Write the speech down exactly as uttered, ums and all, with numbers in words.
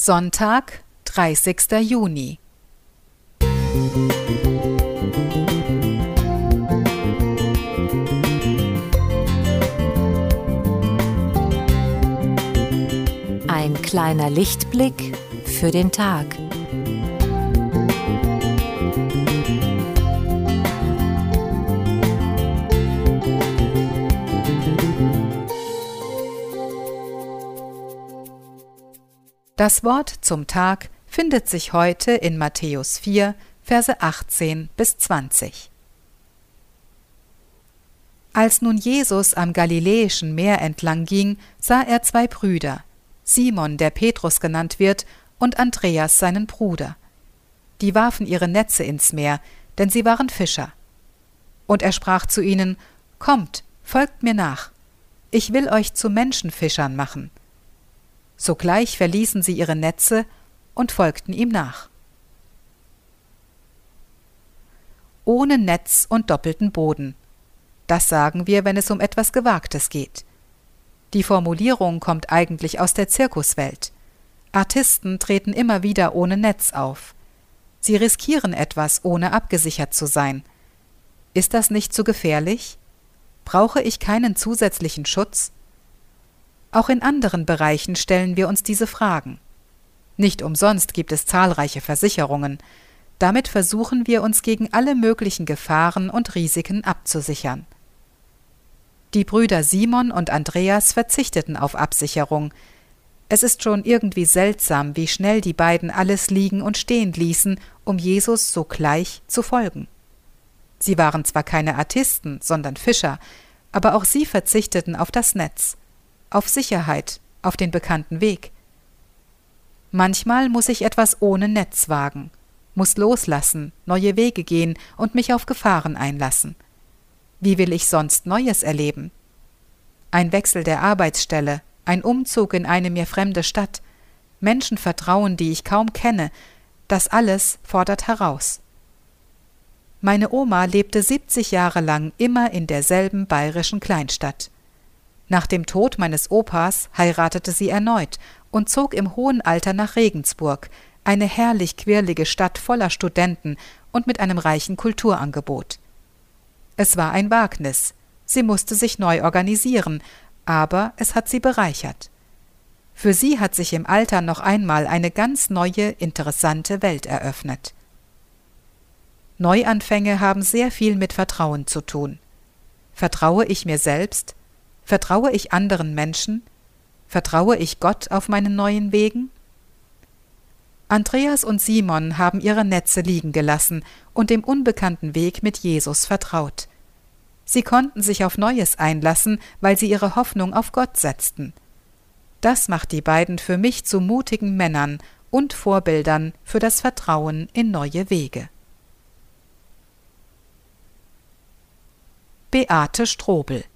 Sonntag, dreißigster Juni. Ein kleiner Lichtblick für den Tag. Das Wort zum Tag findet sich heute in Matthäus vier, Verse achtzehn bis zwanzig. Als nun Jesus am Galiläischen Meer entlang ging, sah er zwei Brüder, Simon, der Petrus genannt wird, und Andreas, seinen Bruder. Die warfen ihre Netze ins Meer, denn sie waren Fischer. Und er sprach zu ihnen: Kommt, folgt mir nach, ich will euch zu Menschenfischern machen. Sogleich verließen sie ihre Netze und folgten ihm nach. Ohne Netz und doppelten Boden. Das sagen wir, wenn es um etwas Gewagtes geht. Die Formulierung kommt eigentlich aus der Zirkuswelt. Artisten treten immer wieder ohne Netz auf. Sie riskieren etwas, ohne abgesichert zu sein. Ist das nicht zu gefährlich? Brauche ich keinen zusätzlichen Schutz? Auch in anderen Bereichen stellen wir uns diese Fragen. Nicht umsonst gibt es zahlreiche Versicherungen. Damit versuchen wir uns gegen alle möglichen Gefahren und Risiken abzusichern. Die Brüder Simon und Andreas verzichteten auf Absicherung. Es ist schon irgendwie seltsam, wie schnell die beiden alles liegen und stehen ließen, um Jesus sogleich zu folgen. Sie waren zwar keine Artisten, sondern Fischer, aber auch sie verzichteten auf das Netz, auf Sicherheit, auf den bekannten Weg. Manchmal muss ich etwas ohne Netz wagen, muss loslassen, neue Wege gehen und mich auf Gefahren einlassen. Wie will ich sonst Neues erleben? Ein Wechsel der Arbeitsstelle, ein Umzug in eine mir fremde Stadt, Menschen vertrauen, die ich kaum kenne, das alles fordert heraus. Meine Oma lebte siebzig Jahre lang immer in derselben bayerischen Kleinstadt. Nach dem Tod meines Opas heiratete sie erneut und zog im hohen Alter nach Regensburg, eine herrlich quirlige Stadt voller Studenten und mit einem reichen Kulturangebot. Es war ein Wagnis, sie musste sich neu organisieren, aber es hat sie bereichert. Für sie hat sich im Alter noch einmal eine ganz neue, interessante Welt eröffnet. Neuanfänge haben sehr viel mit Vertrauen zu tun. Vertraue ich mir selbst? Vertraue ich anderen Menschen? Vertraue ich Gott auf meinen neuen Wegen? Andreas und Simon haben ihre Netze liegen gelassen und dem unbekannten Weg mit Jesus vertraut. Sie konnten sich auf Neues einlassen, weil sie ihre Hoffnung auf Gott setzten. Das macht die beiden für mich zu mutigen Männern und Vorbildern für das Vertrauen in neue Wege. Beate Strobel.